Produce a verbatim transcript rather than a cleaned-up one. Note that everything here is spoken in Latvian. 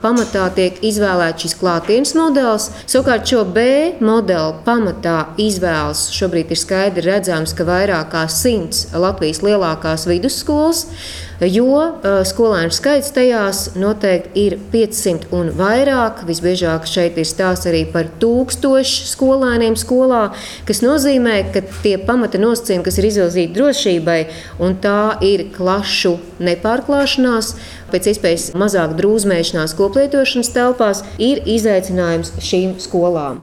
Pamatā tiek izvēlēts šis klātienes modelis. Savukārt šo B modeli pamatā izvēlas šobrīd ir skaidri redzams, ka vairāk kā simts Latvijas lielākās vidusskolas, jo skolēnu skaits tajās noteikti ir piecsimt un vairāk. Visbiežāk šeit ir stāsts arī par tūkstošu skolēniem skolā, kas nozīmē, ka tie pamata nosacījumi, kas ir izvirzīti drošībai, un tā ir klašu nepārklāšanās, pēc iespējas mazāk drūzmēšanās koplietošanas telpās, ir izaicinājums šīm skolām.